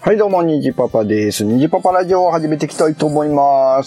はい、どうも、にじパパです。にじパパラジオを始めていきたいと思います。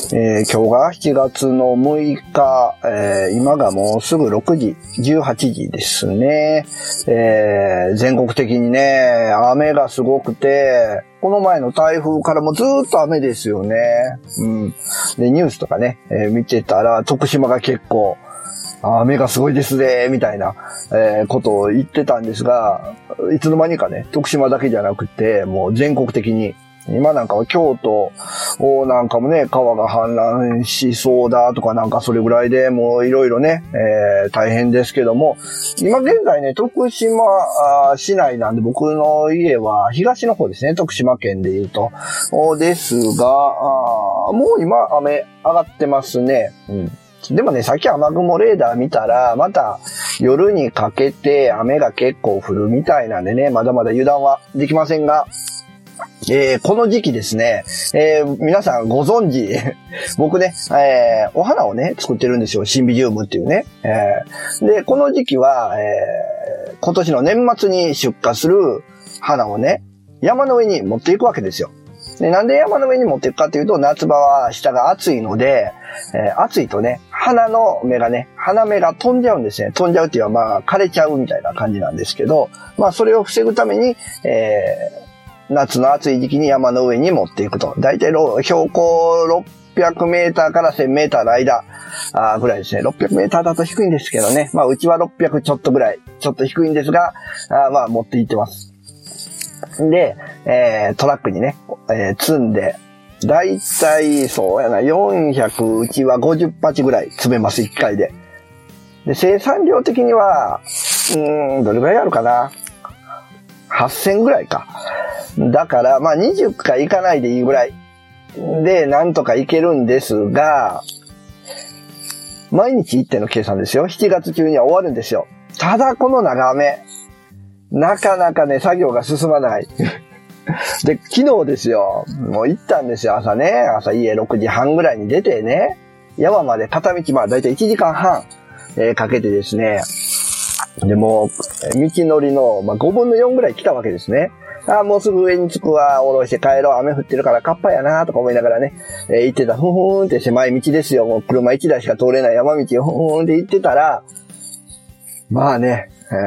今日が7月の6日、今がもうすぐ6時、18時ですね。全国的にね、雨がすごくて、この前の台風からもずーっと雨ですよね。で、ニュースとかね、見てたら、徳島が結構、雨がすごいですね、みたいな、ことを言ってたんですが、いつの間にかね、徳島だけじゃなくて、もう全国的に、今なんかは京都なんかもね、川が氾濫しそうだとかなんかそれぐらいでもういろいろね、大変ですけども、今現在ね、徳島市内なんで僕の家は東の方ですね、徳島県で言うと。ですが、もう今雨上がってますね。でもね、さっき雨雲レーダー見たら、また夜にかけて雨が結構降るみたいなんでね、まだまだ油断はできませんが、この時期ですね、皆さんご存知、僕ね、お花をね、作ってるんですよ。シンビジウムっていうね。で、この時期は、今年の年末に出荷する花をね、山の上に持っていくわけですよ。で、なんで山の上に持っていくかというと、夏場は下が暑いので、暑いとね、花芽が飛んじゃうんですね。飛んじゃうっていうのは、まあ、枯れちゃうみたいな感じなんですけど、まあ、それを防ぐために、夏の暑い時期に山の上に持っていくと。だいたい標高600メーターから1000メーターの間、ぐらいですね。600メーターだと低いんですけどね。まあ、うちは600ちょっとぐらい、ちょっと低いんですが、まあ、持って行ってます。で、トラックにね、積んで、だいたい、そうやな、400、うちは50鉢ぐらい詰めます、1回で。で、生産量的には、どれぐらいあるかな ?8000 ぐらいか。だから、まあ、20回いかないでいいぐらいで、なんとかいけるんですが、毎日1点の計算ですよ。7月中には終わるんですよ。ただ、この長雨、なかなかね、作業が進まない。で、昨日ですよ。もう行ったんですよ、朝ね。朝家6時半ぐらいに出てね。山まで片道、まあだいたい1時間半、かけてですね。で、もう、道のりの、まあ、5分の4ぐらい来たわけですね。もうすぐ上に着くわ、下ろして帰ろう、雨降ってるからカッパやなとか思いながらね、行ってた、ふんふんって狭い道ですよ。もう車1台しか通れない山道をふんふんって行ってたら、まあね、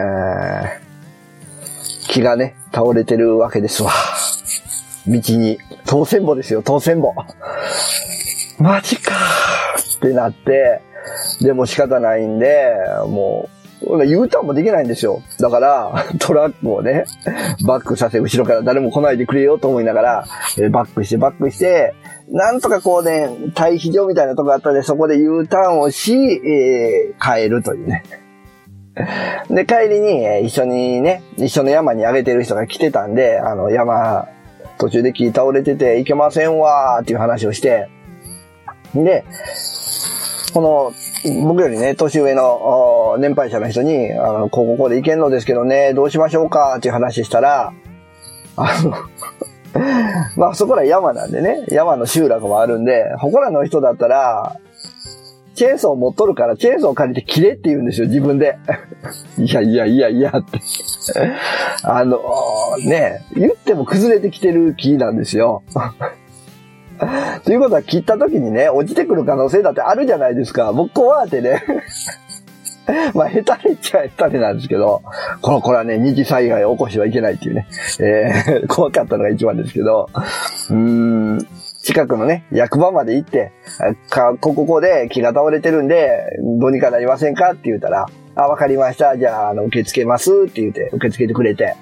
木がね、倒れてるわけですわ。道に。当選簿ですよ、当選簿。マジかーってなって、でも仕方ないんで、もう、U ターンもできないんですよ。だから、トラックをね、バックさせ、後ろから誰も来ないでくれよと思いながら、バックして、なんとかこうね、退避場みたいなとこがあったんで、そこで U ターンをし、帰るというね。で、帰りに、一緒の山に上げてる人が来てたんで、山、途中で木倒れてて、行けませんわーっていう話をして、で、僕よりね、年上の、年配者の人に、ここで行けんのですけどね、どうしましょうかっていう話したら、まあそこら山なんでね、山の集落もあるんで、ここらの人だったら、チェーンソー持っとるから、チェーンソー借りて切れって言うんですよ、自分で。いやって。ね、言っても崩れてきてる木なんですよ。ということは切った時にね、落ちてくる可能性だってあるじゃないですか。僕怖ってね。まあ、下手にっちゃ下手なんですけど、これはね、二次災害を起こしてはいけないっていうね、怖かったのが一番ですけど、近くのね、役場まで行って、ここで木が倒れてるんで、どうにかなりませんかって言ったら、わかりました。じゃあ、受け付けますって言って、受け付けてくれて、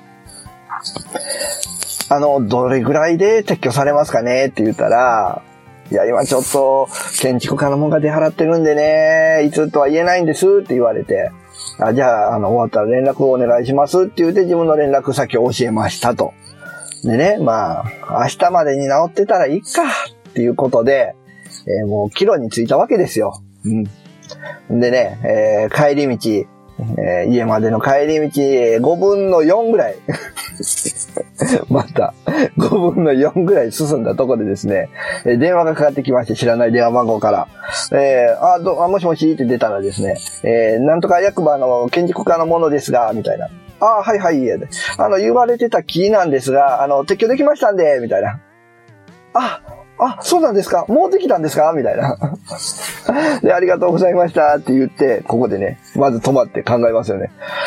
どれぐらいで撤去されますかねって言ったら、いや、今ちょっと、建築家のもんが出払ってるんでね、いつとは言えないんですって言われて、じゃあ、終わったら連絡をお願いしますって言って自分の連絡先を教えましたと。でね、まあ、明日までに治ってたらいいかっていうことで、もう帰路に着いたわけですよ。でね、帰り道、家までの帰り道、5分の4ぐらい。また、5分の4ぐらい進んだところでですね、電話がかかってきまして、知らない電話番号から。 もしもしって出たらですね、なんとか役場の建築家のものですが、みたいな。はいはい、言われてた木なんですが、撤去できましたんで、みたいな。そうなんですか？もうできたんですか？みたいな。で、ありがとうございましたって言って、ここでね、まず止まって考えますよね。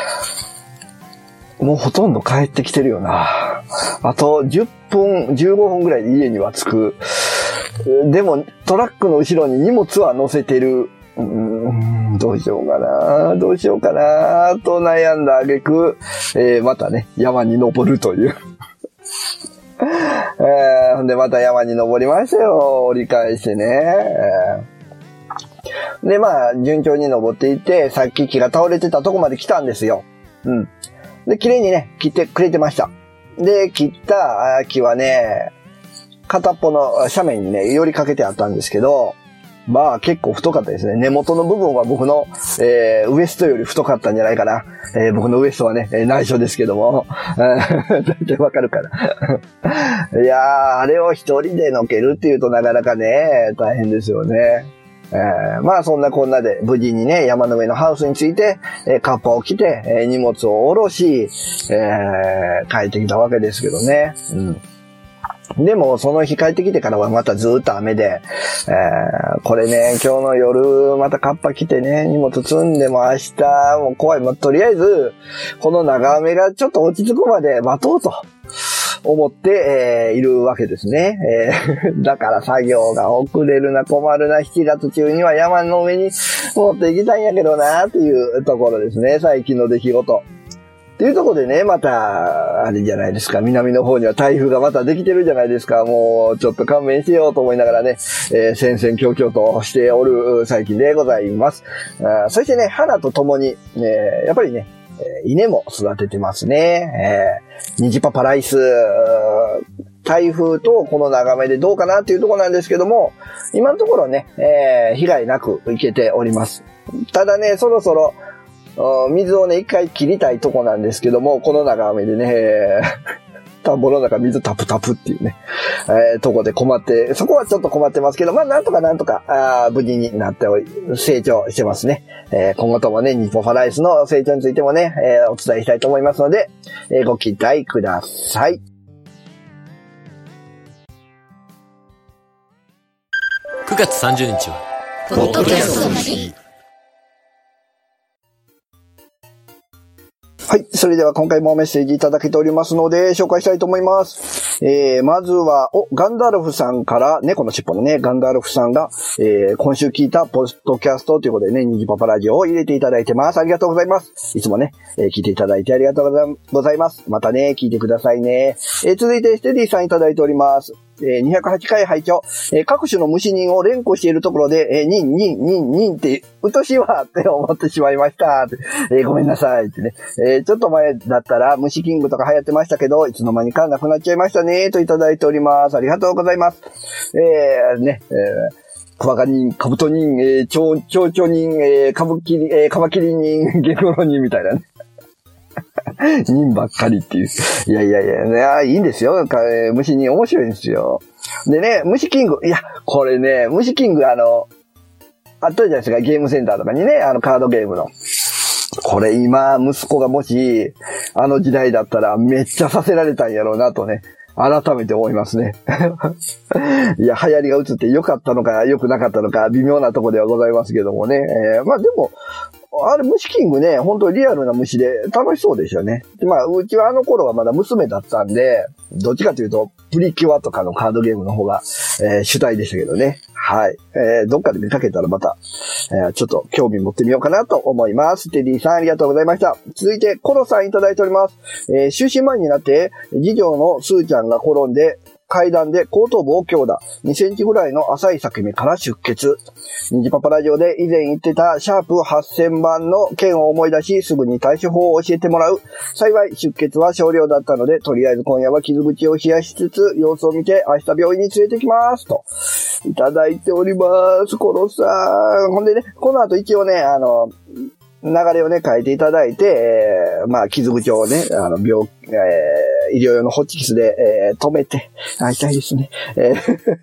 もうほとんど帰ってきてるよな。あと10分、15分ぐらいで家には着く。でも、トラックの後ろに荷物は乗せてる。どうしようかなと悩んだ挙句、またね、山に登るという。ほんでまた山に登りましたよ。折り返してね。で、順調に登っていって、さっき木が倒れてたとこまで来たんですよ。で、綺麗にね、切ってくれてました。で、切った木はね、片っぽの斜面にね、寄りかけてあったんですけど、結構太かったですね。根元の部分は僕の、ウエストより太かったんじゃないかな。僕のウエストはね、内緒ですけども。だいたいわかるから。いやー、あれを一人で乗けるっていうとなかなかね、大変ですよね。そんなこんなで無事にね、山の上のハウスに着いて、カッパを着て、荷物を下ろし、帰ってきたわけですけどね。でも、その日帰ってきてからはまたずーっと雨で、これね、今日の夜、またカッパ着てね、荷物積んでも明日、もう怖い。とりあえず、この長雨がちょっと落ち着くまで待とうと思って、いるわけですね。だから作業が遅れるな、困るな、7月中には山の上に持っていきたいんやけどな、っていうところですね、最近の出来事。っていうところでね、また、あれじゃないですか、南の方には台風がまたできてるじゃないですか。もう、ちょっと勘弁しようと思いながらね、戦々恐々としておる最近でございます。そしてね、花とともに、やっぱりね、稲も育ててますね。虹パパライス、台風とこの眺めでどうかなっていうところなんですけども、今のところね、被害なくいけております。ただね、そろそろ、水をね、一回切りたいとこなんですけども、この長雨でね、田んぼの中水タプタプっていうね、とこで困って、そこはちょっと困ってますけど、なんとか、無事になって成長してますね。今後ともね、ニポファライスの成長についてもね、お伝えしたいと思いますので、ご期待ください。 9月30日は、ポッドキャストの日。 はい。それでは今回もメッセージいただけておりますので、紹介したいと思います。まずは、ガンダルフさんから、猫の尻尾のね、ガンダルフさんが、今週聞いたポッドキャストということでね、ニジパパラジオを入れていただいてます。ありがとうございます。いつもね、聞いていただいてありがとうございます。またね、聞いてくださいね。続いて、ステディさんいただいております。208回拝聴、各種の虫人を連呼しているところで、ニンって、うとしいわって思ってしまいました。ごめんなさいってね。ちょっと前だったら虫キングとか流行ってましたけど、いつの間にかなくなっちゃいましたね、といただいております。ありがとうございます。クワガニン、カブトニン、チョウチョニン、カマキリニン、ゲロロニンみたいなね。人ばっかりっていう。いや、いいんですよ。虫に面白いんですよ。でね、虫キング、これね、虫キングあったじゃないですか、ゲームセンターとかにね、カードゲームの。これ今、息子がもし、時代だったらめっちゃさせられたんやろうなとね、改めて思いますね。いや、流行りが移って良かったのか良くなかったのか微妙なところではございますけどもね。でも、あれ虫キングね、本当リアルな虫で楽しそうでしたね。で、うちは頃はまだ娘だったんで、どっちかというと、プリキュアとかのカードゲームの方が、主体でしたけどね。はい。どっかで見かけたらまた、ちょっと興味持ってみようかなと思います。テディさんありがとうございました。続いて、コロさんいただいております。就寝前になって、次女のスーちゃんが転んで、階段で後頭部を強打。2センチぐらいの浅い裂け目から出血。ニジパパラジオで以前言ってたシャープ8000番の件を思い出し、すぐに対処法を教えてもらう。幸い出血は少量だったので、とりあえず今夜は傷口を冷やしつつ、様子を見て明日病院に連れてきます。と、いただいております。コロさん。ほんでね、この後一応ね、流れをね、変えていただいて、傷口をね、医療用のホッチキスで、止めて、痛いですね。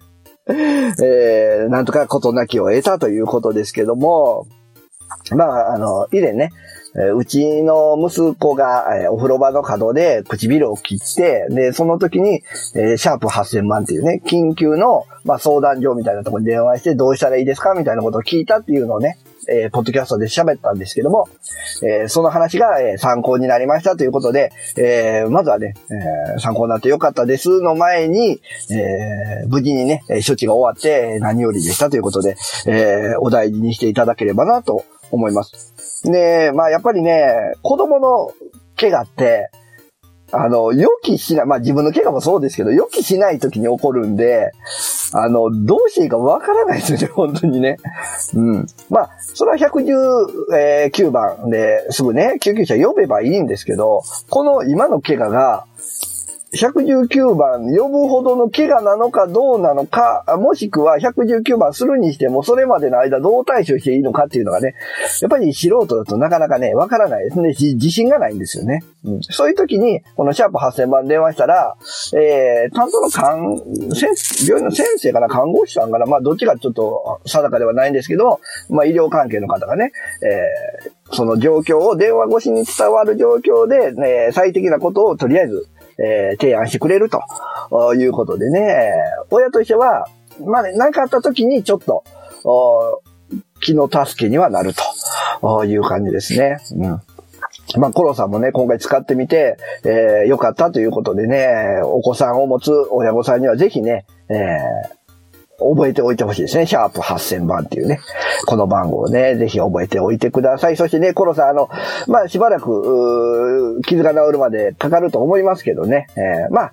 なんとか事なきを得たということですけども、まあ、以前ね、うちの息子が、お風呂場の角で唇を切って、で、その時に、シャープ8000万っていうね、緊急の、まあ、相談所みたいなところに電話してどうしたらいいですかみたいなことを聞いたっていうのをね、ポッドキャストで喋ったんですけども、その話が、参考になりましたということで、まずはね、参考になってよかったですの前に、無事にね、処置が終わって何よりでしたということで、お大事にしていただければなと思います。で、まあやっぱりね、子供の怪我って、予期しない、まあ自分の怪我もそうですけど、予期しない時に起こるんで、どうしていいかわからないですよね、本当にね。うん。まあ、それは119番ですぐね、救急車呼べばいいんですけど、この今の怪我が、119番呼ぶほどの怪我なのかどうなのか、もしくは119番するにしてもそれまでの間どう対処していいのかっていうのがね、やっぱり素人だとなかなかね、わからないですね。自信がないんですよね。うん、そういう時に、このシャープ8000番電話したら、担当の病院の先生かな、看護師さんかな、まあどっちかちょっと定かではないんですけど、まあ医療関係の方がね、その状況を電話越しに伝わる状況で、最適なことをとりあえず提案してくれるということでね、親としては、まあね、何かあった時にちょっと、気の助けにはなるという感じですね。うん。まあ、コロさんもね、今回使ってみて、良かったということでね、お子さんを持つ親御さんにはぜひね、覚えておいてほしいですね。シャープ8000番っていうね。この番号をね、ぜひ覚えておいてください。そしてね、コロさん、まあ、しばらく、傷が治るまでかかると思いますけどね。まあ、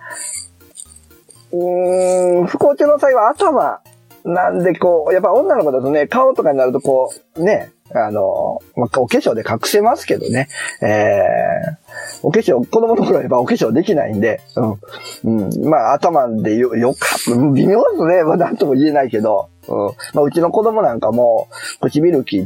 不幸中の際は頭なんでこう、やっぱ女の子だとね、顔とかになるとこう、ね、まあ、お化粧で隠せますけどね。お化粧、子供の頃はやっぱお化粧できないんで、まあ、頭でよかった。微妙ですね。まあ、なんとも言えないけど、まあ、うちの子供なんかも、唇切って、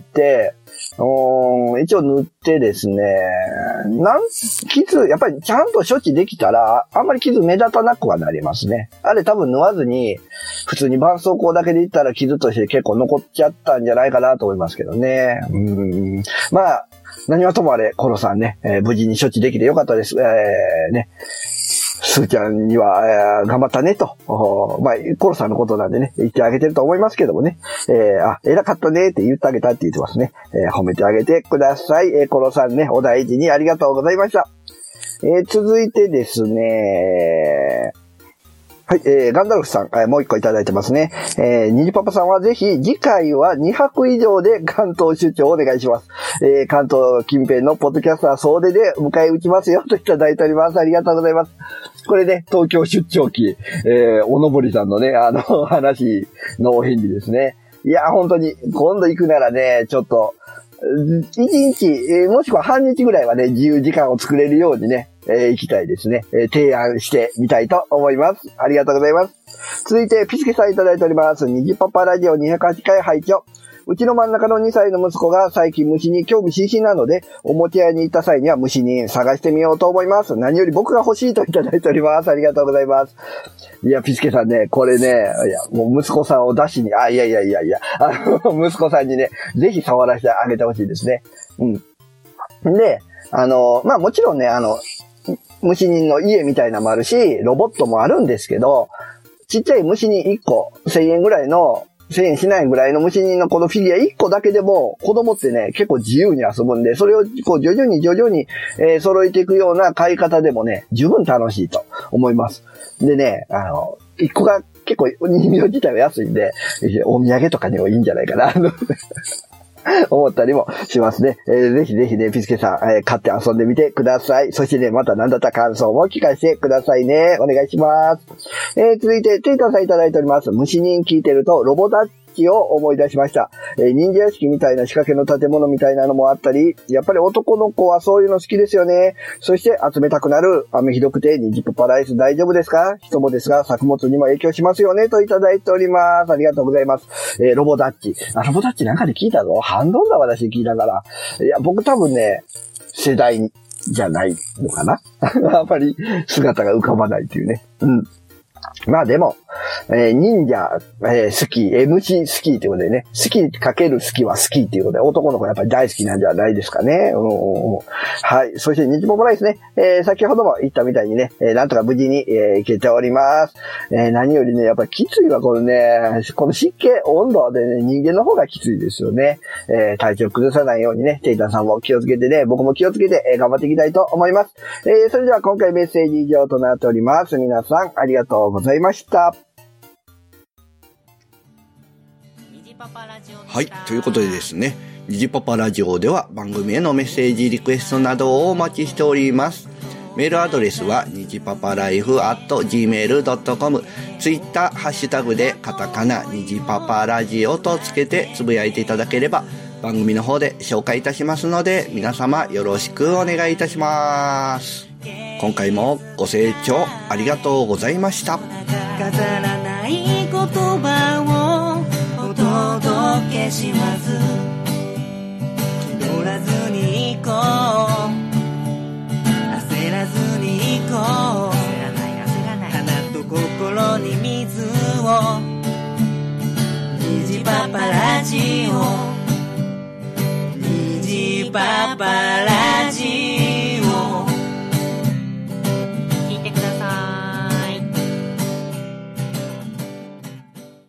一応塗ってですね、傷、やっぱりちゃんと処置できたら、あんまり傷目立たなくはなりますね。あれ多分縫わずに、普通に絆創膏だけでいったら傷として結構残っちゃったんじゃないかなと思いますけどね。まあ、何はともあれ、コロさんね、無事に処置できてよかったです。ね。スーちゃんには、頑張ったねと。まあ、コロさんのことなんでね、言ってあげてると思いますけどもね。偉かったねって言ってあげたって言ってますね。褒めてあげてください。コロさんね、お大事にありがとうございました。続いてですね、はい、ガンダルフさん、もう一個いただいてますね。ニジパパさんはぜひ、次回は2泊以上で関東出張をお願いします。関東近辺のポッドキャスター総出で迎え撃ちますよといただいております。ありがとうございます。これね、東京出張記、おのぼりさんのね、話のお返事ですね。いや、本当に、今度行くならね、ちょっと、1日、もしくは半日ぐらいはね、自由時間を作れるようにね、行きたいですね。提案してみたいと思います。ありがとうございます。続いて、ピスケさんいただいております。ニジパパラジオ208回拝聴。うちの真ん中の2歳の息子が最近虫に興味津々なので、おもちゃ屋に行った際には虫に探してみようと思います。何より僕が欲しいといただいております。ありがとうございます。いや、ピスケさんね、これね、いや、もう息子さんを出しに、息子さんにね、ぜひ触らせてあげてほしいですね。で、まあもちろんね、虫人の家みたいなのもあるし、ロボットもあるんですけど、ちっちゃい虫人1個、1000円ぐらいの、1000円しないぐらいの虫人のこのフィギュア1個だけでも、子供ってね、結構自由に遊ぶんで、それをこう徐々に、揃えていくような買い方でもね、十分楽しいと思います。でね、1個が結構人形自体は安いんで、お土産とかにもいいんじゃないかな。思ったりもしますね。ぜひぜひね、ピスケさん、買って遊んでみてください。そしてね、また何だった感想も聞かせてくださいね。お願いします。続いて、テイタさんいただいております。虫人聞いてると、ロボダッチを思い出しました。忍者屋敷みたいな仕掛けの建物みたいなのもあったり、やっぱり男の子はそういうの好きですよね。そして集めたくなる、雨ひどくてニジプパライス大丈夫ですか？人もですが、作物にも影響しますよね、といただいております。ありがとうございます。ロボダッチ。ロボダッチなんかで聞いたぞ。ハンドンだ私聞いたから。いや、僕多分ね、世代じゃないのかなあんまり姿が浮かばないっていうね。まあでも、 忍者、好き、MC 好きということでね、好きかける好きは好きということで、男の子やっぱり大好きなんじゃないですかね。はい。そして日ポポラですね。先ほども言ったみたいにね、なんとか無事に、いけております。何よりね、やっぱりきついわ、このね、この湿気、温度でね、人間の方がきついですよね。体調崩さないようにね、テイタンさんも気をつけてね、僕も気をつけて、頑張っていきたいと思います。それでは今回メッセージ以上となっております。皆さんありがとうございました。 はい、ということでですね、にじパパラジオでは番組へのメッセージリクエストなどをお待ちしております。メールアドレスはにじパパライフ@gmail.com、ツイッターハッシュタグでカタカナにじパパラジオとつけてつぶやいていただければ番組の方で紹介いたしますので、皆様よろしくお願いいたします。今回もご清聴ありがとうございました。 飾らない言葉をお届けします。気取らずに行こう、焦らずに行こう、花と心に水を、虹パパラジオ、虹パパラジオ。